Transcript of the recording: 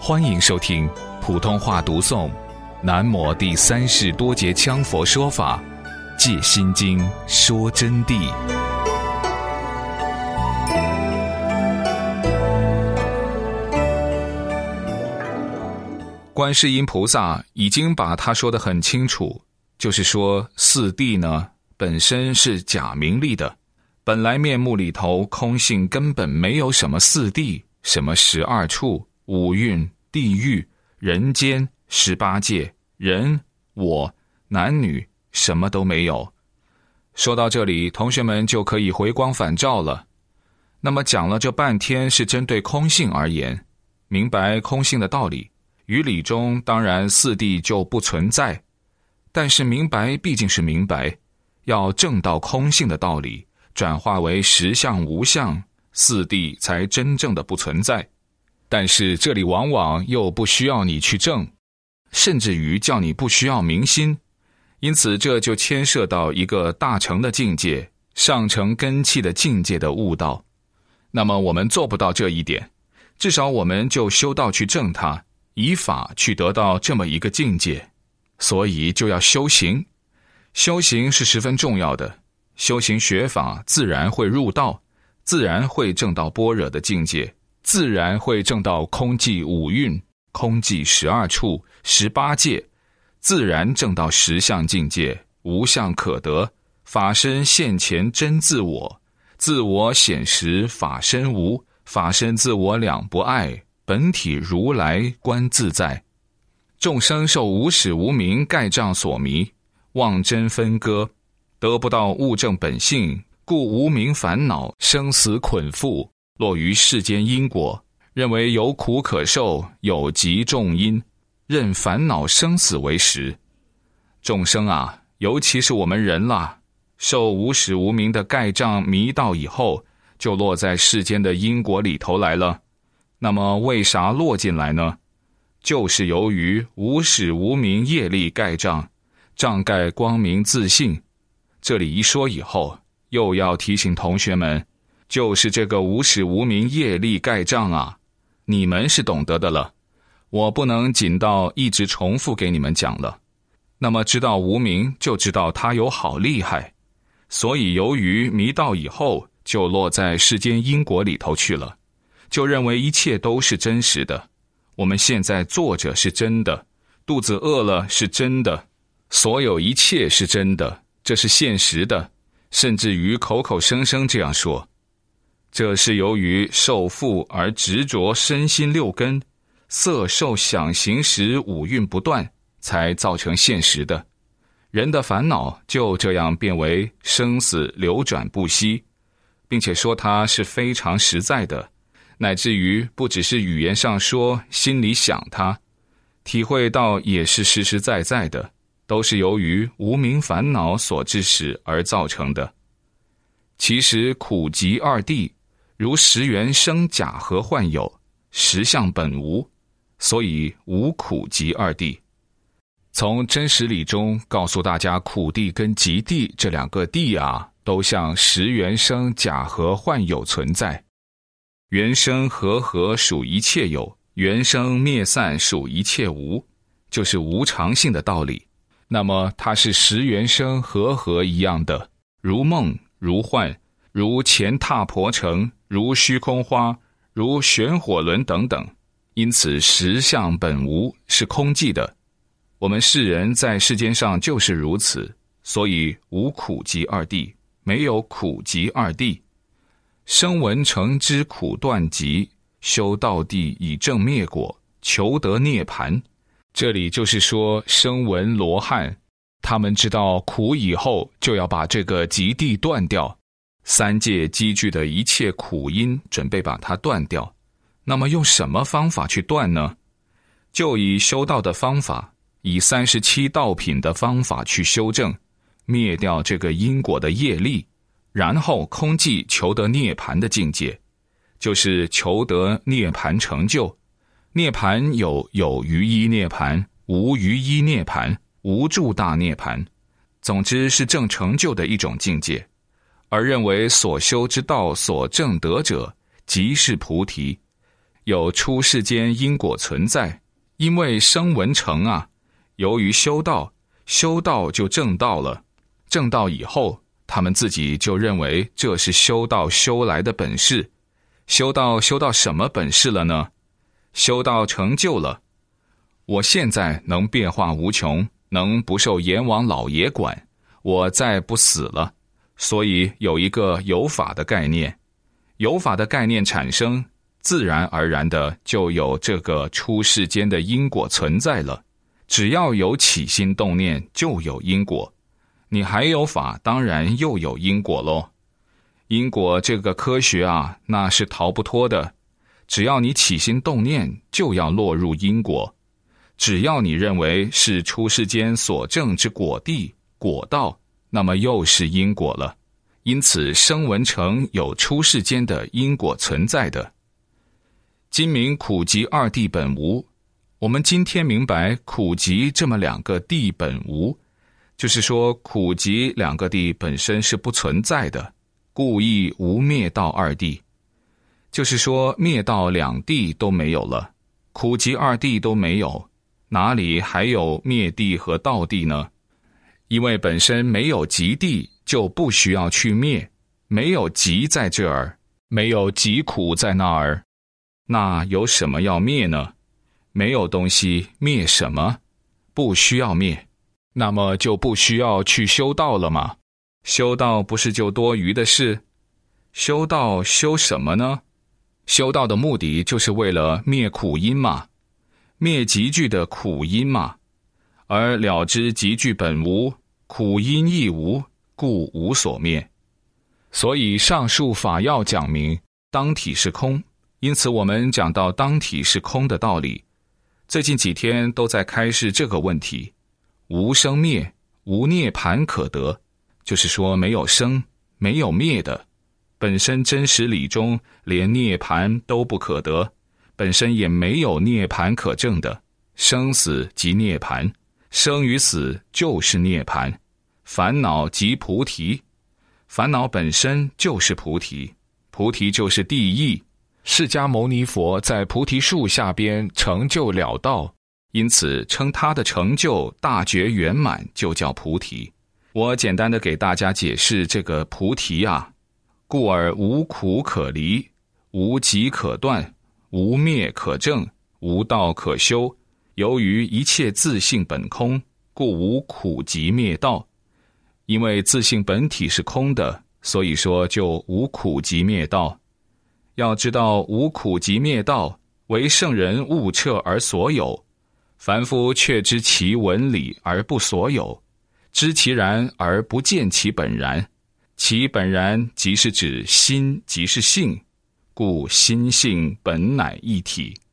欢迎收听普通话读诵南摩第三世多杰羌佛说法戒心经说真谛。观世音菩萨已经把他说得很清楚，就是说四谛呢本身是假名利的，本来面目里头空性根本没有什么四谛，什么12处、五蕴、地狱、人间、18界、人、我、男女，什么都没有。说到这里，同学们就可以回光返照了。那么讲了这半天是针对空性而言，明白空性的道理，于理中当然四谛就不存在，但是明白毕竟是明白，要证到空性的道理，转化为实相无相，四谛才真正的不存在。但是这里往往又不需要你去证，甚至于叫你不需要明心，因此这就牵涉到一个大乘的境界，上乘根器的境界的悟道。那么我们做不到这一点，至少我们就修道去证它，以法去得到这么一个境界，所以就要修行。修行是十分重要的，修行学法自然会入道，自然会证到般若的境界，自然会证到空寂五蕴、空寂12处、18界，自然证到实相境界，无相可得，法身现前真自我，自我显实法身无，法身自我两不碍，本体如来观自在。众生受无始无明盖障所迷，妄真分割，得不到悟证本性，故无明烦恼生死捆缚，落于世间因果，认为有苦可受，有极重因，认烦恼生死为实。众生啊，尤其是我们人啦，受无始无明的盖障迷道以后，就落在世间的因果里头来了。那么为啥落进来呢？就是由于无始无明业力盖障，障盖光明自性。这里一说以后，又要提醒同学们，就是这个无始无明业力盖障啊，你们是懂得的了，我不能仅到一直重复给你们讲了。那么知道无明，就知道它有好厉害，所以由于迷道以后，就落在世间因果里头去了，就认为一切都是真实的。我们现在坐着是真的，肚子饿了是真的，所有一切是真的，这是现实的，甚至于口口声声这样说。这是由于受缚而执着身心六根，色受想行识五蕴不断，才造成现实的。人的烦恼就这样变为生死流转不息，并且说它是非常实在的，乃至于不只是语言上说，心里想它，体会到也是实实在在的，都是由于无明烦恼所致使而造成的。其实苦集二谛，如十缘生假合幻有，实相本无，所以无苦集二谛。从真实理中告诉大家，苦谛跟集谛这两个谛啊，都像十缘生假合幻有存在。缘生和合属一切有，缘生灭散属一切无，就是无常性的道理。那么它是十缘生和合一样的，如梦如幻，如前踏婆城，如虚空花，如旋火轮等等，因此实相本无，是空寂的。我们世人在世间上就是如此，所以无苦集二谛，没有苦集二谛。声闻乘之苦断集，修道谛以正灭果，求得涅槃。这里就是说声闻罗汉，他们知道苦以后，就要把这个集谛断掉，三界积聚的一切苦因，准备把它断掉。那么用什么方法去断呢？就以修道的方法，以37道品的方法去修正，灭掉这个因果的业力，然后空寂求得涅槃的境界，就是求得涅槃成就。涅槃有余一涅槃，无余一涅槃，无住大涅槃，总之是正成就的一种境界。而认为所修之道所证得者，即是菩提， 有出世间因果存在，因为声闻乘啊，由于修道，修道就证道了，证道以后，他们自己就认为这是修道修来的本事。修道什么本事了呢？修道成就了，我现在能变化无穷，能不受阎王老爷管，我再不死了，所以有一个有法的概念。有法的概念产生，自然而然的就有这个出世间的因果存在了。只要有起心动念，就有因果。你还有法，当然又有因果咯。因果这个科学啊，那是逃不脱的。只要你起心动念，就要落入因果。只要你认为是出世间所证之果地、果道，那么又是因果了。因此声闻乘有出世间的因果存在的。今明苦集二谛本无，我们今天明白苦集这么两个谛本无，就是说苦集两个谛本身是不存在的，故亦无灭道二谛。就是说灭道两谛都没有了，苦集二谛都没有，哪里还有灭谛和道谛呢？因为本身没有极谛，就不需要去灭，没有极在这儿，没有极苦在那儿，那有什么要灭呢？没有东西，灭什么？不需要灭，那么就不需要去修道了吗？修道不是就多余的事？修道修什么呢？修道的目的就是为了灭苦因嘛，灭极具的苦因嘛，而了知极具本无，苦因亦无，故无所灭。所以上述法要讲明当体是空，因此我们讲到当体是空的道理。最近几天都在开示这个问题，无生灭，无涅槃可得，就是说没有生，没有灭的。本身真实理中连涅槃都不可得，本身也没有涅槃可证的。生死即涅槃，生与死就是涅槃，烦恼即菩提，烦恼本身就是菩提，菩提就是地义。释迦牟尼佛在菩提树下边成就了道，因此称他的成就大觉圆满就叫菩提。我简单的给大家解释这个菩提啊，故而无苦可离，无集可断，无灭可证，无道可修。由于一切自性本空，故无苦集灭道。因为自性本体是空的，所以说就无苦集灭道。要知道无苦集灭道，为圣人悟彻而所有，凡夫却知其文理而不所有，知其然而不见其本然。其本然即是指心即是性，故心性本乃一体。